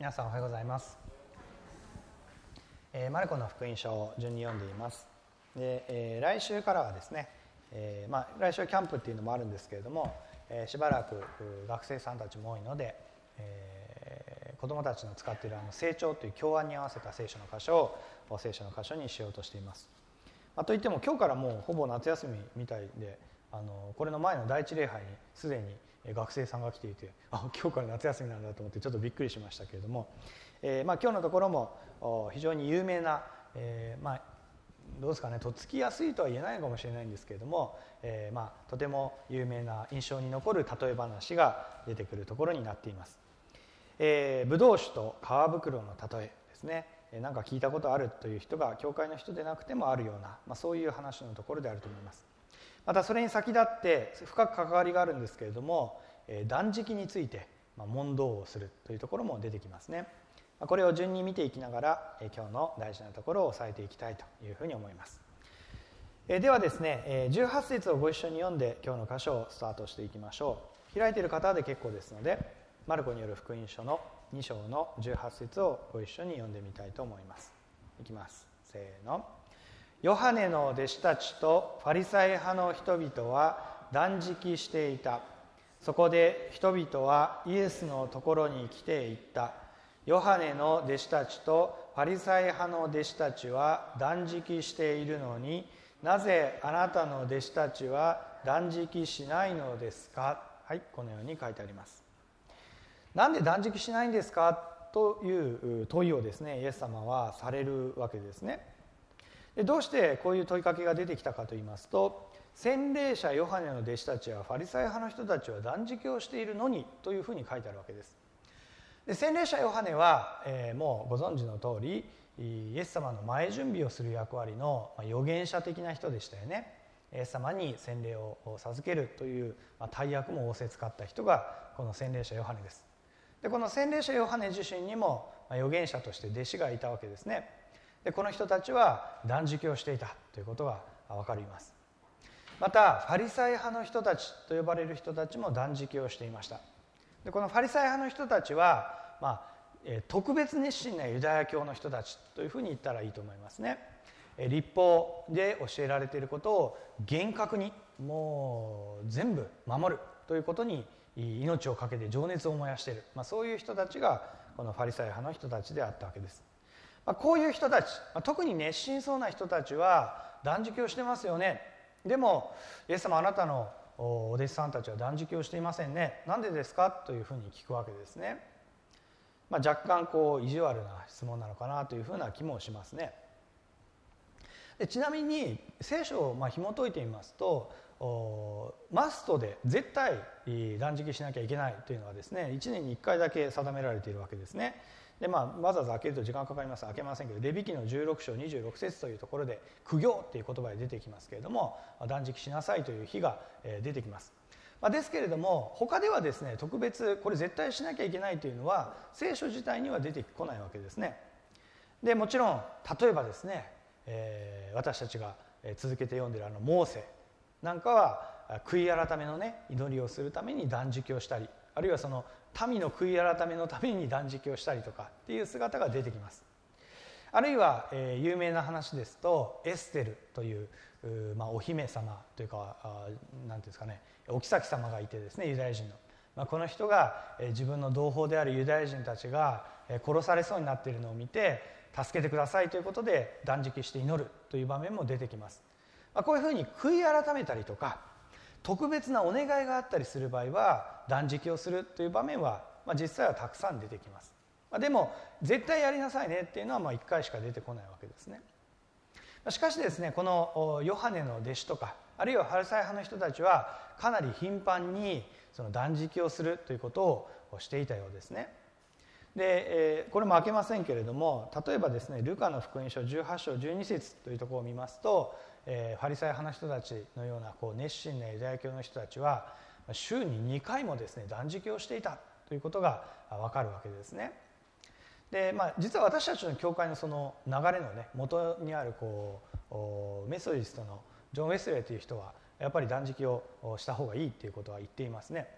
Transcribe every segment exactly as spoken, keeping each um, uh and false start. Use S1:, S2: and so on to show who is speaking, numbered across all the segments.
S1: 皆さんおはようございます。えー、マルコの福音書を順に読んでいます。で、えー、来週からはですね、えーまあ、来週はキャンプっていうのもあるんですけれども、えー、しばらく学生さんたちも多いので、えー、子どもたちの使っているあの成長という教案に合わせた聖書の箇所を聖書の箇所にしようとしています。まあ、といっても今日からもうほぼ夏休みみたいで、あのこれの前の第一礼拝にすでに学生さんが来ていて、あ、今日から夏休みなんだと思ってちょっとびっくりしましたけれども、えーまあ、今日のところも非常に有名な、えーまあ、どうですかね、とっつきやすいとは言えないかもしれないんですけれども、えーまあ、とても有名な印象に残る例え話が出てくるところになっています。えー、ブドウ酒と皮袋の例えですね。なんか聞いたことあるという人が教会の人でなくてもあるような、まあ、そういう話のところであると思います。またそれに先立って深く関わりがあるんですけれども、断食について問答をするというところも出てきますね。これを順に見ていきながら今日の大事なところを押さえていきたいというふうに思います。ではですね、じゅうはち節をご一緒に読んで今日の箇所をスタートしていきましょう。開いている方で結構ですので、マルコによる福音書のに章のじゅうはち節をご一緒に読んでみたいと思います。いきます。せーの。ヨハネの弟子たちとファリサイ派の人々は断食していた。そこで人々はイエスのところに来て言った。ヨハネの弟子たちとファリサイ派の弟子たちは断食しているのに、なぜあなたの弟子たちは断食しないのですか。はい、このように書いてあります。なんで断食しないんですかという問いをですね、イエス様はされるわけですね。でどうしてこういう問いかけが出てきたかといいますと、洗礼者ヨハネの弟子たちやファリサイ派の人たちは断食をしているのにというふうに書いてあるわけです。で洗礼者ヨハネは、えー、もうご存知の通りイエス様の前準備をする役割の預言者的な人でしたよね。イエス様に洗礼を授けるという、まあ、大役も仰せつかった人がこの洗礼者ヨハネです。でこの洗礼者ヨハネ自身にも預言者として弟子がいたわけですね。でこの人たちは断食をしていたということが分かります。またファリサイ派の人たちと呼ばれる人たちも断食をしていました。でこのファリサイ派の人たちは、まあ、特別熱心なユダヤ教の人たちというふうに言ったらいいと思いますね。律法で教えられていることを厳格にもう全部守るということに命を懸けて情熱を燃やしている、まあ、そういう人たちがこのファリサイ派の人たちであったわけです。まあ、こういう人たち、まあ、特に熱心そうな人たちは断食をしてますよね。でもイエス様、あなたのお弟子さんたちは断食をしていませんね。なんでですかというふうに聞くわけですね。まあ、若干こう意地悪な質問なのかなというふうな気もしますね。でちなみに聖書をまあ紐解いてみますと、マストで絶対断食しなきゃいけないというのはですね、いちねんにいっかいだけ定められているわけですね。でまあ、わざわざ開けると時間かかります。開けませんけど、レビ記のじゅうろく章にじゅうろく節というところで苦行っていう言葉で出てきますけれども、断食しなさいという日が出てきます。まあ、ですけれども他ではですね、特別これ絶対しなきゃいけないというのは聖書自体には出てこないわけですね。でもちろん例えばですね、えー、私たちが続けて読んでいるあのモーセなんかは悔い改めのね祈りをするために断食をしたり、あるいはその民の悔い改めのために断食をしたりとかっていう姿が出てきます。あるいは、えー、有名な話ですとエステルという、まあ、お姫様というか何ていうんですかね、お妃様がいてですね、ユダヤ人の、まあ、この人が、えー、自分の同胞であるユダヤ人たちが、えー、殺されそうになっているのを見て助けてくださいということで断食して祈るという場面も出てきます。まあ、こういうふうに悔い改めたりとか特別なお願いがあったりする場合は断食をするという場面は、まあ、実際はたくさん出てきます。まあ、でも絶対やりなさいねっていうのはまあいっかいしか出てこないわけですね。しかしですね、このヨハネの弟子とかあるいはファリサイ派の人たちはかなり頻繁にその断食をするということをしていたようですね。で、えー、これも開けませんけれども、例えばですね、ルカの福音書じゅうはち章じゅうに節というところを見ますと、えー、ファリサイ派の人たちのようなこう熱心なユダヤ教の人たちは週ににかいもですね断食をしていたということが分かるわけですね。で、まあ、実は私たちの教会のその流れのね元にあるこうメソディストのジョン・ウェスレーという人はやっぱり断食をした方がいいということは言っていますね。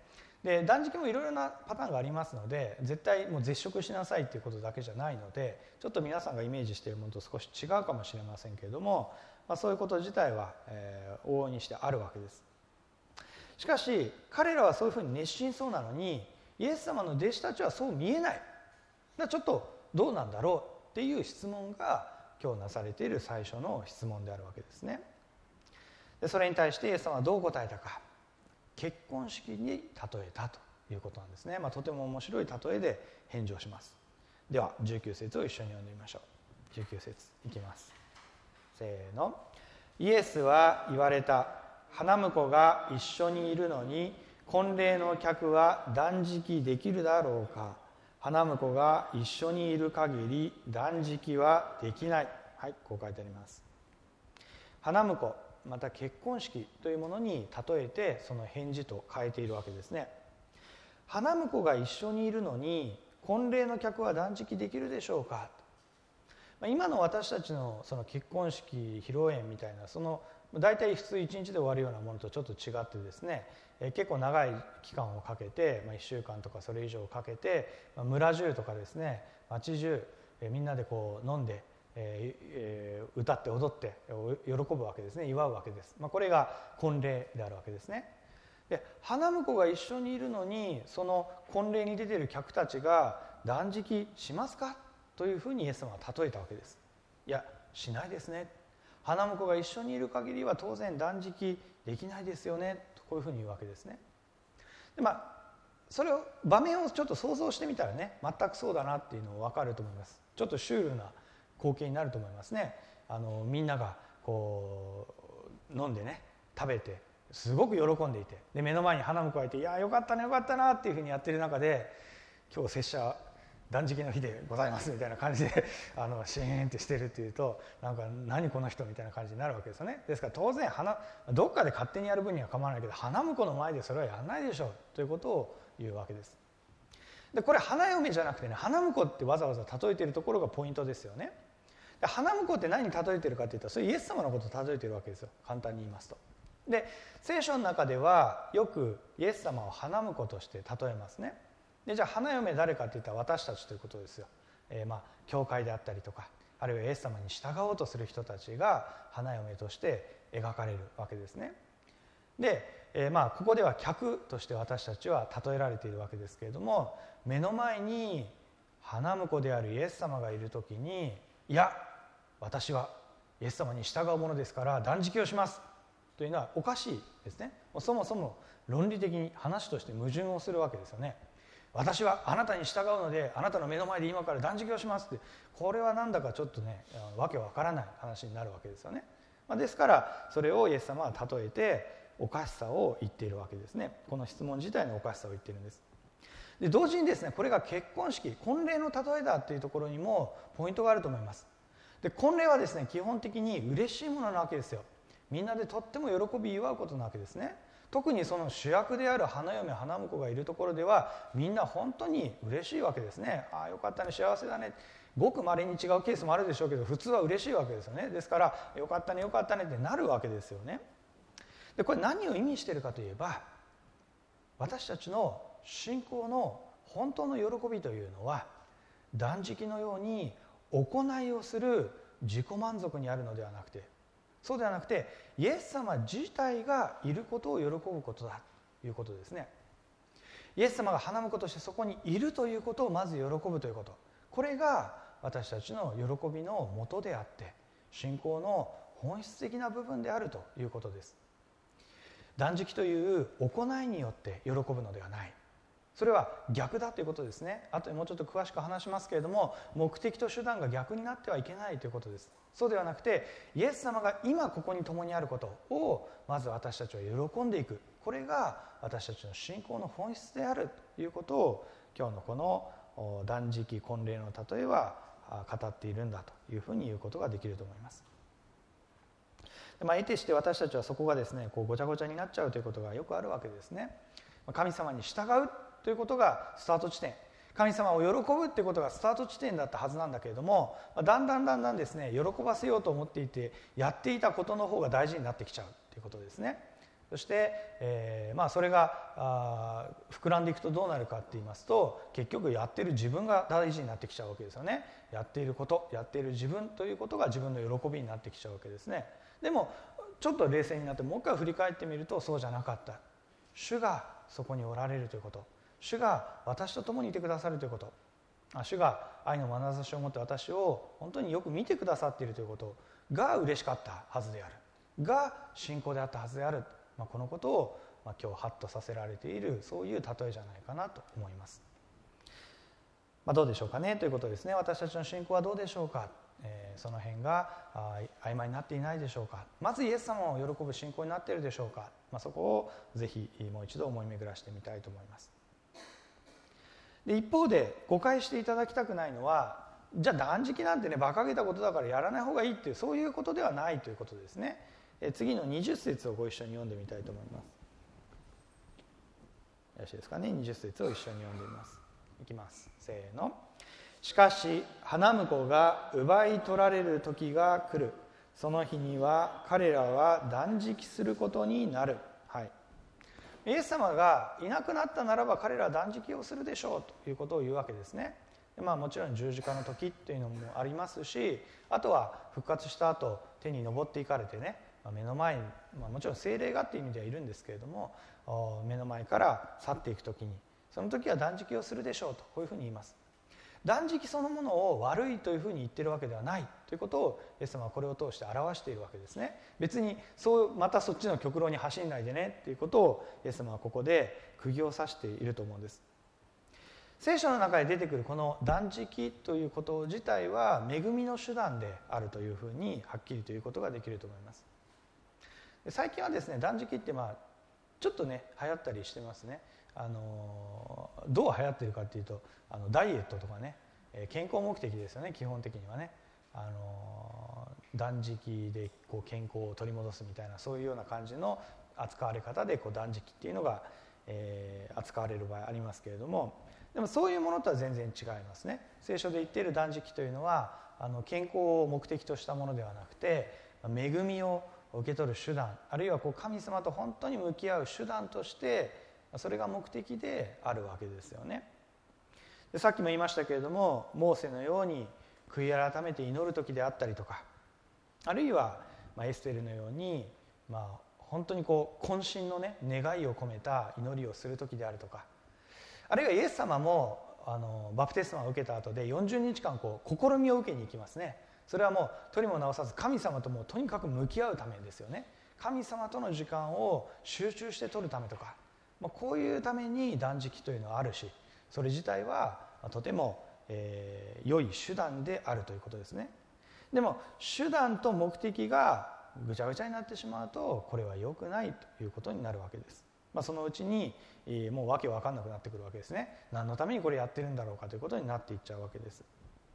S1: で断食もいろいろなパターンがありますので、絶対もう絶食しなさいっていうことだけじゃないので、ちょっと皆さんがイメージしているものと少し違うかもしれませんけれども、まあ、そういうこと自体は、えー、往々にしてあるわけです。しかし彼らはそういうふうに熱心そうなのに、イエス様の弟子たちはそう見えない。だからちょっとどうなんだろうっていう質問が今日なされている最初の質問であるわけですね。でそれに対してイエス様はどう答えたか。結婚式に例えたということなんですね。まあ、とても面白い例えで返事をします。ではじゅうきゅう節を一緒に読んでみましょう。じゅうきゅう節いきます。せーの。イエスは言われた。花婿が一緒にいるのに婚礼の客は断食できるだろうか。花婿が一緒にいる限り断食はできない。はい、こう書いてあります。花婿また結婚式というものに例えてその返事と変えているわけですね。花婿が一緒にいるのに婚礼の客は断食できるでしょうか。今の私たちのその結婚式披露宴みたいな、その大体普通いちにちで終わるようなものとちょっと違ってですね、結構長い期間をかけて、いっしゅうかんとかそれ以上かけて村中とかですね、町中みんなでこう飲んでえー、歌って踊って喜ぶわけですね、祝うわけです。まあ、これが婚礼であるわけですね。で花婿が一緒にいるのにその婚礼に出ている客たちが断食しますかというふうにイエス様は例えたわけです。いや、しないですね。花婿が一緒にいる限りは当然断食できないですよねと、こういうふうに言うわけですね。でまあそれを場面をちょっと想像してみたらね、全くそうだなっていうの分かると思います。ちょっとシュールな光景になると思いますね。あのみんながこう飲んでね、食べてすごく喜んでいて、で目の前に花婿がいて、いやよかったねよかったなっていうふうにやってる中で、今日拙者断食の日でございますみたいな感じであのシーンってしてるっていうと、なんか何この人みたいな感じになるわけですよね。ですから当然花どっかで勝手にやる分には構わないけど、花婿の前でそれはやらないでしょうということを言うわけです。でこれ花嫁じゃなくてね、花婿ってわざわざ例えているところがポイントですよね。で花婿って何に例えているかというと、それイエス様のことを例えているわけですよ、簡単に言いますと。で聖書の中ではよくイエス様を花婿として例えますね。でじゃあ花嫁誰かっていったら私たちということですよ。えー、まあ教会であったりとか、あるいはイエス様に従おうとする人たちが花嫁として描かれるわけですね。で、えー、まあここでは客として私たちは例えられているわけですけれども、目の前に花婿であるイエス様がいるときに、いや私はイエス様に従うものですから断食をしますというのはおかしいですね。そもそも論理的に話として矛盾をするわけですよね。私はあなたに従うのであなたの目の前で今から断食をしますって、これはなんだかちょっとねわけわからない話になるわけですよね。ですからそれをイエス様は例えておかしさを言っているわけですね。この質問自体のおかしさを言っているんです。で同時にですね、これが結婚式、婚礼の例えだというところにもポイントがあると思います。で婚礼はですね、基本的に嬉しいものなわけですよ。みんなでとっても喜び祝うことなわけですね。特にその主役である花嫁花婿がいるところではみんな本当に嬉しいわけですね。ああよかったね、幸せだね。ごく稀に違うケースもあるでしょうけど、普通は嬉しいわけですよね。ですからよかったねよかったねってなるわけですよね。でこれ何を意味しているかといえば、私たちの信仰の本当の喜びというのは断食のように行いをする自己満足にあるのではなくて、そうではなくてイエス様自体がいることを喜ぶことだということですね。イエス様が花婿としてそこにいるということをまず喜ぶということ、これが私たちの喜びの元であって信仰の本質的な部分であるということです。断食という行いによって喜ぶのではない、それは逆だということですね。あとでもうちょっと詳しく話しますけれども、目的と手段が逆になってはいけないということです。そうではなくてイエス様が今ここに共にあることをまず私たちは喜んでいく、これが私たちの信仰の本質であるということを今日のこの断食婚礼の例えは語っているんだというふうに言うことができると思います。まあ、得てして私たちはそこがですねこうごちゃごちゃになっちゃうということがよくあるわけですね。神様に従うということがスタート地点、神様を喜ぶということがスタート地点だったはずなんだけれども、だんだんだんだんですね喜ばせようと思っていてやっていたことの方が大事になってきちゃうということですね。 そして、えーまあ、それがあ膨らんでいくとどうなるかって言いますと、結局やっている自分が大事になってきちゃうわけですよね。やっていること、やっている自分ということが自分の喜びになってきちゃうわけですね。でもちょっと冷静になってもう一回振り返ってみると、そうじゃなかった。主がそこにおられるということ、主が私と共にいてくださるということ、主が愛の眼差しを持って私を本当によく見てくださっているということが嬉しかったはずである、が信仰であったはずである、まあ、このことを、まあ、今日ハッとさせられている、そういう例えじゃないかなと思います。まあ、どうでしょうかねということですね。私たちの信仰はどうでしょうか。えー、その辺があ曖昧になっていないでしょうか。まずイエス様を喜ぶ信仰になっているでしょうか。まあ、そこをぜひもう一度思い巡らしてみたいと思います。で一方で誤解していただきたくないのは、じゃあ断食なんてね馬鹿げたことだからやらない方がいいっていう、そういうことではないということですね。え次のにじゅっ節をご一緒に読んでみたいと思います。よろしいですかね。にじゅっ節を一緒に読んでみます。いきます。せーの。しかし花婿が奪い取られる時が来る。その日には彼らは断食することになる。はい。イエス様がいなくなったならば彼らは断食をするでしょうということを言うわけですね。まあ、もちろん十字架の時っていうのもありますし、あとは復活した後手に昇っていかれてね、目の前に、まあ、もちろん聖霊がっていう意味ではいるんですけれども、目の前から去っていく時に、その時は断食をするでしょうと、こういうふうに言います。断食そのものを悪いというふうに言っているわけではないということをイエス様はこれを通して表しているわけですね。別にそうまたそっちの極論に走んないでねっていうことをイエス様はここで釘を刺していると思うんです。聖書の中で出てくるこの断食ということ自体は恵みの手段であるというふうにはっきりということができると思います。最近はですね、断食ってまあちょっとね流行ったりしてますね。あのどう流行ってるかっていうと、あのダイエットとかね、健康目的ですよね。基本的にはね、あの断食でこう健康を取り戻すみたいな、そういうような感じの扱われ方でこう断食っていうのが、えー、扱われる場合ありますけれども、でもそういうものとは全然違いますね。聖書で言っている断食というのはあの健康を目的としたものではなくて、恵みを受け取る手段、あるいはこう神様と本当に向き合う手段としてそれが目的であるわけですよね。でさっきも言いましたけれども、モーセのように悔い改めて祈る時であったりとか、あるいは、まあ、エステルのように、まあ、本当にこう渾身のね願いを込めた祈りをする時であるとか、あるいはイエス様もあのバプテスマを受けた後でよんじゅうにちかんこう試みを受けに行きますね。それはもう取りも直さず神様ともとにかく向き合うためですよね。神様との時間を集中して取るためとか、まあ、こういうために断食というのはあるし、それ自体はとても、えー、良い手段であるということですね。でも手段と目的がぐちゃぐちゃになってしまうと、これは良くないということになるわけです。まあ、そのうちに、えー、もうわけわかんなくなってくるわけですね。何のためにこれやってるんだろうかということになっていっちゃうわけです。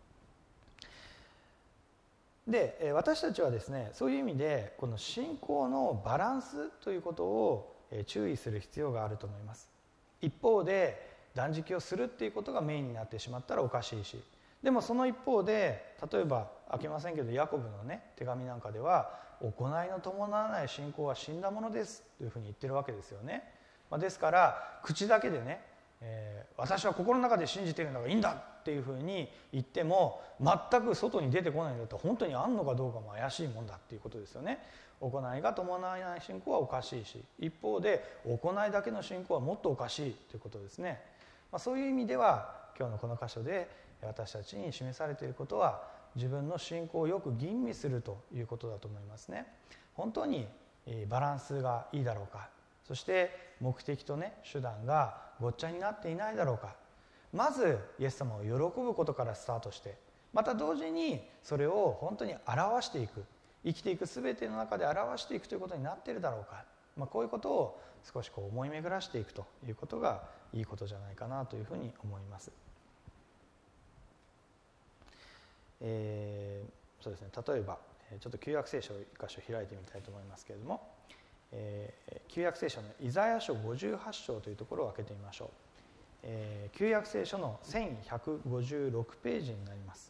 S1: で私たちはですね、そういう意味でこの信仰のバランスということを注意する必要があると思います。一方で断食をするっていうことがメインになってしまったらおかしいし、でもその一方で例えば開けませんけどヤコブのね手紙なんかでは、行いの伴わない信仰は死んだものですというふうに言ってるわけですよね。まあ、ですから口だけでね、えー、私は心の中で信じているのがいいんだっていうふうに言っても、全く外に出てこないんだったら本当にあんのかどうかも怪しいもんだっていうことですよね。行いが伴わない信仰はおかしいし、一方で行いだけの信仰はもっとおかしいということですね。まあ、そういう意味では今日のこの箇所で私たちに示されていることは、自分の信仰をよく吟味するということだと思いますね。本当にバランスがいいだろうか、そして目的とね手段がごっちゃになっていないだろうか。まずイエス様を喜ぶことからスタートして、また同時にそれを本当に表していく、生きていく全ての中で表していくということになっているだろうか、まあ、こういうことを少しこう思い巡らしていくということがいいことじゃないかなというふうに思います。えー、そうですね、例えばちょっと旧約聖書を一箇所開いてみたいと思いますけれども、えー、旧約聖書のイザヤ書ごじゅうはち章というところを開けてみましょう。えー、旧約聖書のせんひゃくごじゅうろくページになります。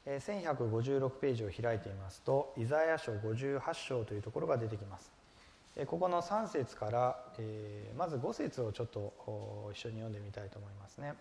S1: せんひゃくごじゅうろくページを開いてみますと、イザヤ書ごじゅうはち章というところが出てきます。ここのさん節から、えー、まずご節をちょっと一緒に読んでみたいと思いますね。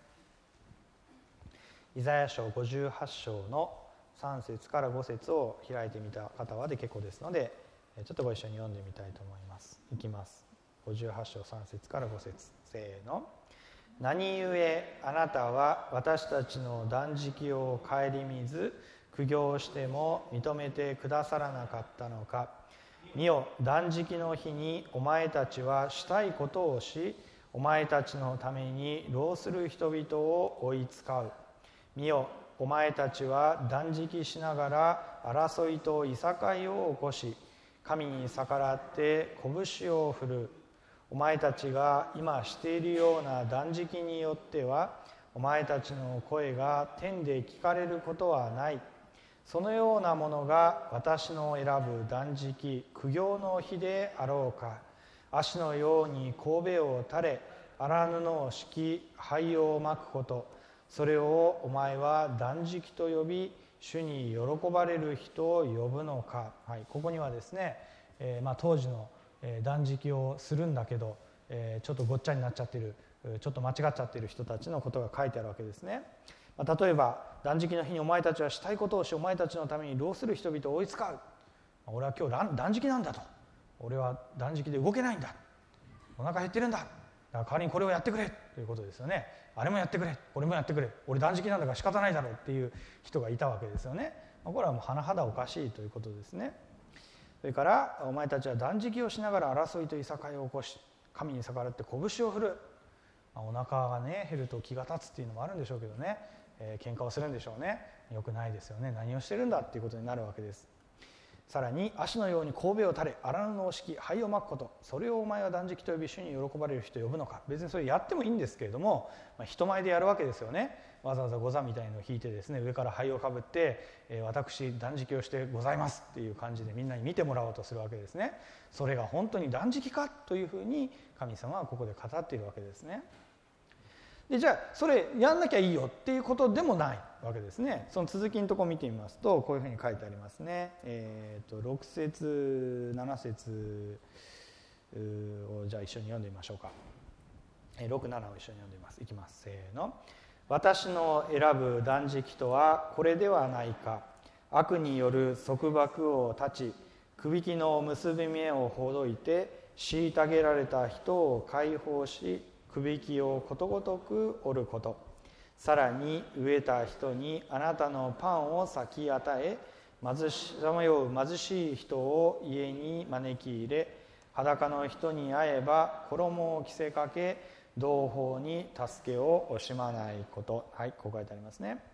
S1: イザヤ書ごじゅうはち章のさん節からご節を開いてみた方はで結構ですので、ちょっとご一緒に読んでみたいと思います。いきます。ごじゅうはち章さん節からご節、せーの。何故あなたは私たちの断食を顧みず、苦行しても認めてくださらなかったのか。見よ、断食の日にお前たちはしたいことをし、お前たちのために労する人々を追いつかう。見よ、お前たちは断食しながら争いといさかいを起こし、神に逆らって拳を振る。お前たちが今しているような断食によっては、お前たちの声が天で聞かれることはない。そのようなものが私の選ぶ断食、苦行の日であろうか。足のように頭を垂れ、荒布を敷き、灰をまくこと。それをお前は断食と呼び、主に喜ばれる人を呼ぶのか。はい、ここにはですね、えーまあ、当時の断食をするんだけど、えー、ちょっとごっちゃになっちゃってる、ちょっと間違っちゃってる人たちのことが書いてあるわけですね。まあ、例えば断食の日にお前たちはしたいことをし、お前たちのために労する人々を追いつかう。俺は今日断食なんだと。俺は断食で動けないんだ。お腹減ってるんだ。だから代わりにこれをやってくれということですよね。あれもやってくれ、これもやってくれ、俺断食なんだから仕方ないだろうっていう人がいたわけですよね。これはもう甚だおかしいということですね。それからお前たちは断食をしながら争いといさかいを起こし、神に逆らって拳を振る。お腹がね減ると気が立つっていうのもあるんでしょうけどね、えー、喧嘩をするんでしょうね。よくないですよね。何をしてるんだっていうことになるわけです。さらに足のように頭を垂れ、荒布を敷き、灰をまくこと。それをお前は断食と呼び、主に喜ばれる人を呼ぶのか。別にそれやってもいいんですけれども、まあ、人前でやるわけですよね。わざわざ御座みたいのを引いてですね、上から灰をかぶって、えー、私断食をしてございますっていう感じでみんなに見てもらおうとするわけですね。それが本当に断食かというふうに神様はここで語っているわけですね。でじゃあそれやんなきゃいいよっていうことでもないわけですね。その続きのところを見てみますと、こういうふうに書いてありますね。えー、とろく節なな節をじゃあ一緒に読んでみましょうか。ろく、ななを一緒に読んでみます。いきます。せーの。私の選ぶ断食とはこれではないか。悪による束縛を断ち、くびきの結び目をほどいて、虐げられた人を解放し、くびきをことごとく折ること。さらに飢えた人にあなたのパンを裂き与え、貧しさまよう貧しい人を家に招き入れ、裸の人に会えば衣を着せかけ、同胞に助けを惜しまないこと。はい、こう書いてありますね。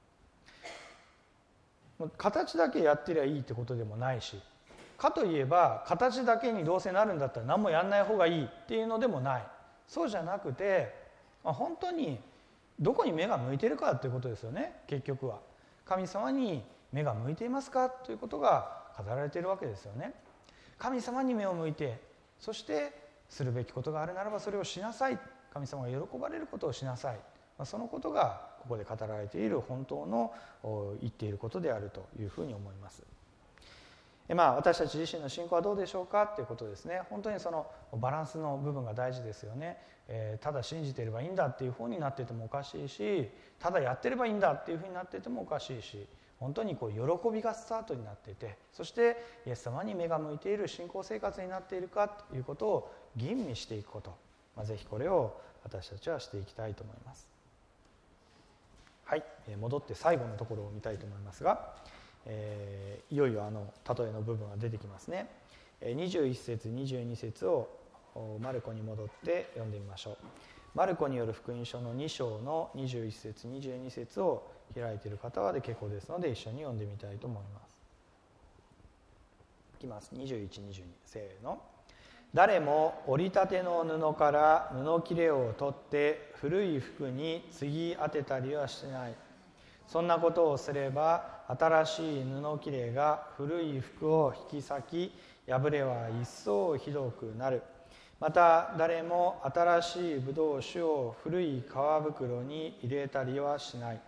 S1: 形だけやってりゃいいってことでもないし、かといえば形だけにどうせなるんだったら何もやんない方がいいっていうのでもない。そうじゃなくて、まあ、本当にどこに目が向いているかということですよね。結局は神様に目が向いていますかということが語られているわけですよね。神様に目を向いて、そしてするべきことがあるならばそれをしなさい。神様が喜ばれることをしなさい。まあ、そのことがここで語られている本当の言っていることであるというふうに思います。まあ、私たち自身の信仰はどうでしょうかということですね。本当にそのバランスの部分が大事ですよね。えー、ただ信じていればいいんだっていう方になっていてもおかしいし、ただやってればいいんだっていうふうになっていてもおかしいし、本当にこう喜びがスタートになっていて、そしてイエス様に目が向いている信仰生活になっているかということを吟味していくこと、まあ、ぜひこれを私たちはしていきたいと思います。はい、戻って最後のところを見たいと思いますが、えー、いよいよあの例えの部分が出てきますね。にじゅういっ節にじゅうに節をマルコに戻って読んでみましょう。マルコによる福音書のに章のにじゅういっ節にじゅうに節を開いている方はで結構ですので一緒に読んでみたいと思います。いきます。にじゅういち、にじゅうに、せーの。誰も折りたての布から布切れを取って古い服に継ぎ当てたりはしない。そんなことをすれば新しい布切れが古い服を引き裂き、破れは一層ひどくなる。また誰も新しいブドウ酒を古い皮袋に入れたりはしない。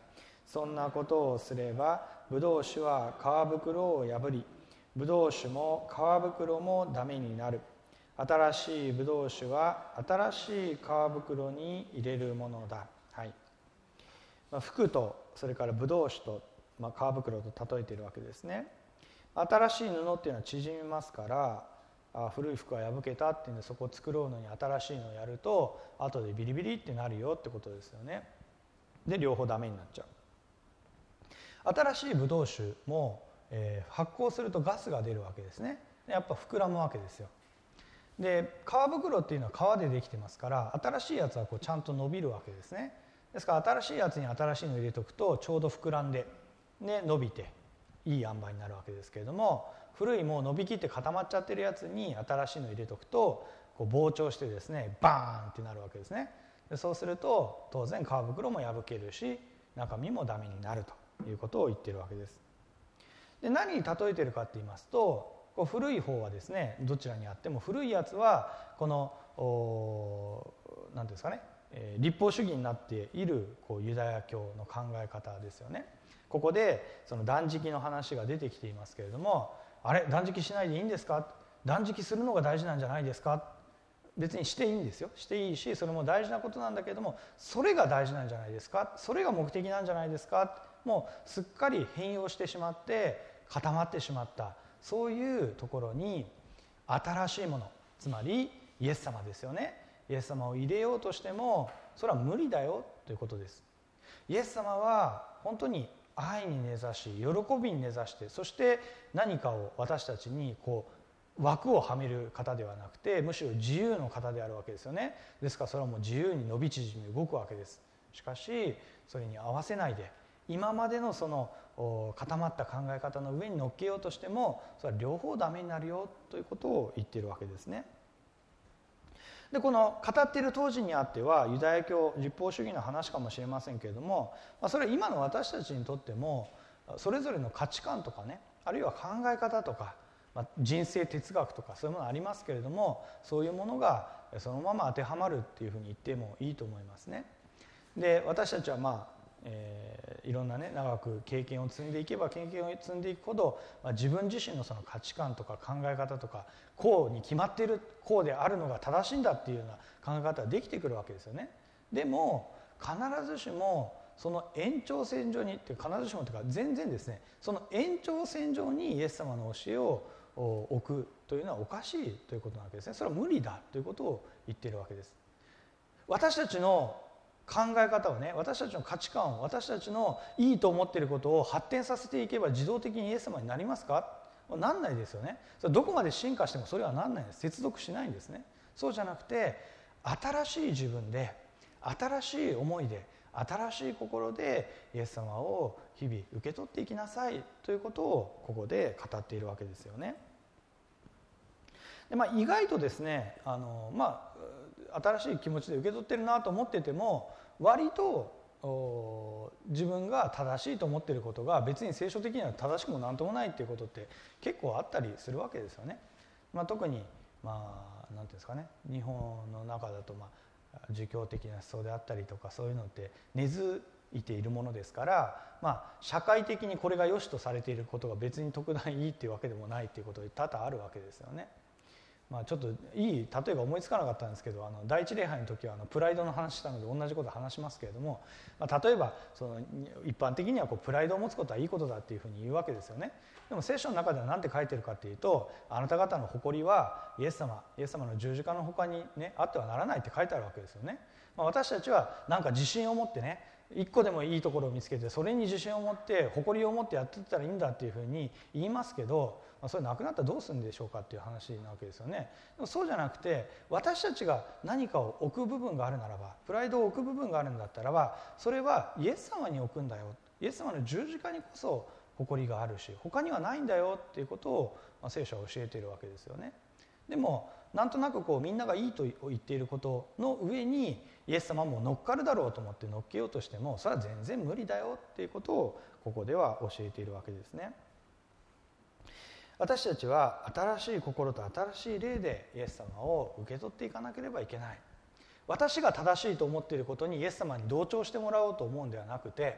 S1: そんなことをすればブドウ酒は皮袋を破り、ブドウ酒も皮袋もダメになる。新しいブドウ酒は新しい皮袋に入れるものだ。はい、まあ、服とそれからブドウ酒と、まあ、皮袋と例えているわけですね。新しい布っていうのは縮みますから、あ古い服は破けたっていうんでそこを作ろうのに新しいのをやると後でビリビリってなるよってことですよね。で両方ダメになっちゃう。新しいブドウ酒も、えー、発酵するとガスが出るわけですね。やっぱ膨らむわけですよ。で皮袋っていうのは皮でできてますから新しいやつはこうちゃんと伸びるわけですね。ですから新しいやつに新しいのを入れておくとちょうど膨らんで、ね、伸びていい塩梅になるわけですけれども、古いもう伸びきって固まっちゃってるやつに新しいのを入れておくとこう膨張してですねバーンってなるわけですね。でそうすると当然皮袋も破けるし中身もダメになるということを言っているわけです。で何に例えているかって言いますと、こう古い方はですねどちらにあっても古いやつはこの何ていうんですかね、えー、立法主義になっているこうユダヤ教の考え方ですよね。ここでその断食の話が出てきていますけれども、あれ断食しないでいいんですか、断食するのが大事なんじゃないですか、別にしていいんですよ、していいしそれも大事なことなんだけれどもそれが大事なんじゃないですか、それが目的なんじゃないですか、もうすっかり変容してしまって固まってしまった、そういうところに新しいもの、つまりイエス様ですよね、イエス様を入れようとしてもそれは無理だよということです。イエス様は本当に愛に根ざし喜びに根ざして、そして何かを私たちにこう枠をはめる方ではなくてむしろ自由の方であるわけですよね。ですからそれはもう自由に伸び縮み動くわけです。しかしそれに合わせないで今までのその固まった考え方の上に乗っけようとしてもそれは両方ダメになるよということを言っているわけですね。でこの語っている当時にあってはユダヤ教立法主義の話かもしれませんけれども、それは今の私たちにとってもそれぞれの価値観とかね、あるいは考え方とか人生哲学とかそういうものありますけれども、そういうものがそのまま当てはまるっていうふうに言ってもいいと思いますね。で私たちはまあえー、いろんなね長く経験を積んでいけば経験を積んでいくほど、まあ、自分自身のその価値観とか考え方とかこうに決まっている、こうであるのが正しいんだっていうような考え方ができてくるわけですよね。でも必ずしもその延長線上にって必ずしもというか全然ですねその延長線上にイエス様の教えを置くというのはおかしいということなわけですね。それは無理だということを言っているわけです。私たちの考え方をね、私たちの価値観を私たちのいいと思っていることを発展させていけば自動的にイエス様になりますか？なんないですよね。それどこまで進化してもそれはなんないです。接続しないんですね。そうじゃなくて新しい自分で新しい思いで新しい心でイエス様を日々受け取っていきなさいということをここで語っているわけですよね。で、まあ、意外とですねあのまあ新しい気持ちで受け取ってるなと思ってても割と自分が正しいと思っていることが別に聖書的には正しくも何ともないっていうことって結構あったりするわけですよね。まあ、特にまあ何ていうんですかね、日本の中だとまあ儒教的な思想であったりとかそういうのって根付いているものですから、まあ、社会的にこれが良しとされていることが別に特段いいっていうわけでもないっていうことが多々あるわけですよね。まあ、ちょっといい例えが思いつかなかったんですけど、あの第一礼拝の時はあのプライドの話したので同じことを話しますけれども、まあ、例えばその一般的にはこうプライドを持つことはいいことだっていうふうに言うわけですよね。でも聖書の中では何て書いてるかっていうと、あなた方の誇りはイエス様イエス様の十字架の他にねあってはならないって書いてあるわけですよね。まあ、私たちはなんか自信を持ってね一個でもいいところを見つけてそれに自信を持って誇りを持ってやっていったらいいんだっていうふうに言いますけど、まあ、それなくなったらどうするんでしょうかっていう話なわけですよね。でもそうじゃなくて私たちが何かを置く部分があるならば、プライドを置く部分があるんだったらばそれはイエス様に置くんだよ、イエス様の十字架にこそ誇りがあるし他にはないんだよっていうことを、まあ、聖書は教えているわけですよね。でもなんとなくこうみんながいいと言っていることの上にイエス様も乗っかるだろうと思って乗っけようとしてもそれは全然無理だよっていうことをここでは教えているわけですね。私たちは新しい心と新しい霊でイエス様を受け取っていかなければいけない。私が正しいと思っていることにイエス様に同調してもらおうと思うんではなくて、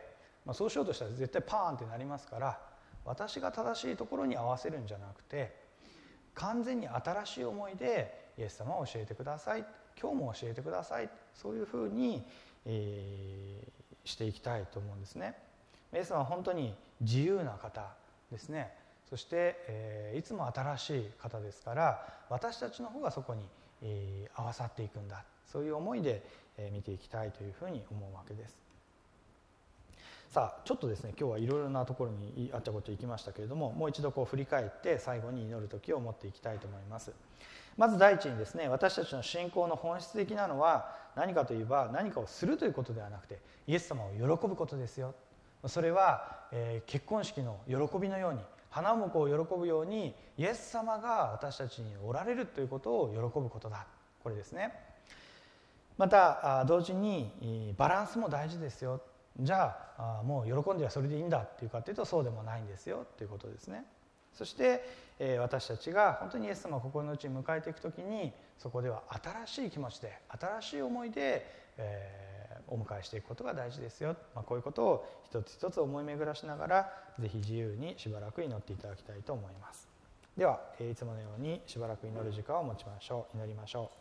S1: まあ、そうしようとしたら絶対パーンってなりますから、私が正しいところに合わせるんじゃなくて、完全に新しい思いでイエス様を教えてください、今日も教えてください、そういうふうに、えー、していきたいと思うんですね。イエス様は本当に自由な方ですね。そして、えー、いつも新しい方ですから、私たちの方がそこに、えー、合わさっていくんだ、そういう思いで、えー、見ていきたいというふうに思うわけです。さあちょっとですね、今日はいろいろなところにあっちゃこっちゃ行きましたけれども、もう一度こう振り返って最後に祈る時を持っていきたいと思います。まず第一にですね、私たちの信仰の本質的なのは何かといえば、何かをするということではなくて、イエス様を喜ぶことですよ。それは、えー、結婚式の喜びのように、花婿を喜ぶようにイエス様が私たちにおられるということを喜ぶことだ、これですね。また同時にバランスも大事ですよ。じゃあもう喜んではそれでいいんだっていうかというと、そうでもないんですよということですね。そして、えー、私たちが本当にイエス様を心の内に迎えていくときに、そこでは新しい気持ちで、新しい思いで、えー、お迎えしていくことが大事ですよ、まあ、こういうことを一つ一つ思い巡らしながら、ぜひ自由にしばらく祈っていただきたいと思います。では、えー、いつものようにしばらく祈る時間を持ちましょう。祈りましょう。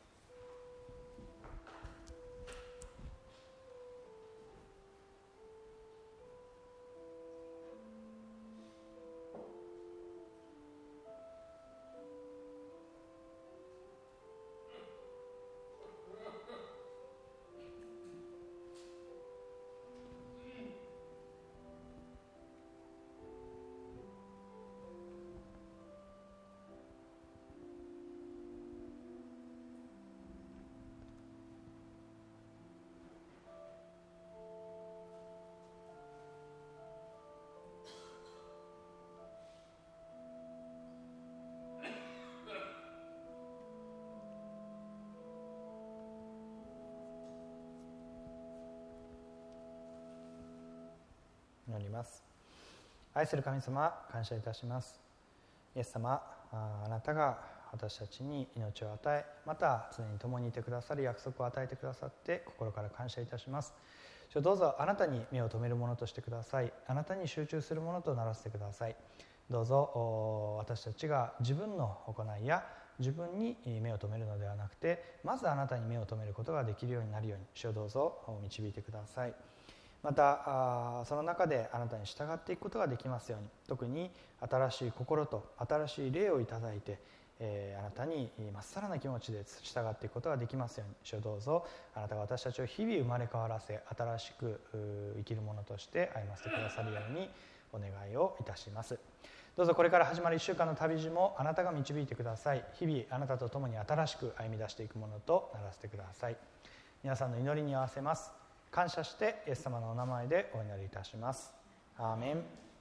S1: 祈ります。愛する神様、感謝いたします。イエス様、あなたが私たちに命を与え、また常に共にいてくださり、約束を与えてくださって心から感謝いたします。どうぞあなたに目を留めるものとしてください。あなたに集中するものとならせてください。どうぞ私たちが自分の行いや自分に目を留めるのではなくて、まずあなたに目を留めることができるようになるように、主をどうぞ導いてください。またその中であなたに従っていくことができますように、特に新しい心と新しい霊をいただいて、えー、あなたにまっさらな気持ちで従っていくことができますように、主をどうぞあなたが私たちを日々生まれ変わらせ、新しく生きるものとして歩ませてくださるようにお願いをいたします。どうぞこれから始まるいっしゅうかんの旅路もあなたが導いてください。日々あなたと共に新しく歩み出していくものとならせてください。皆さんの祈りに合わせます。感謝してイエス様のお名前でお祈りいたします。アーメン。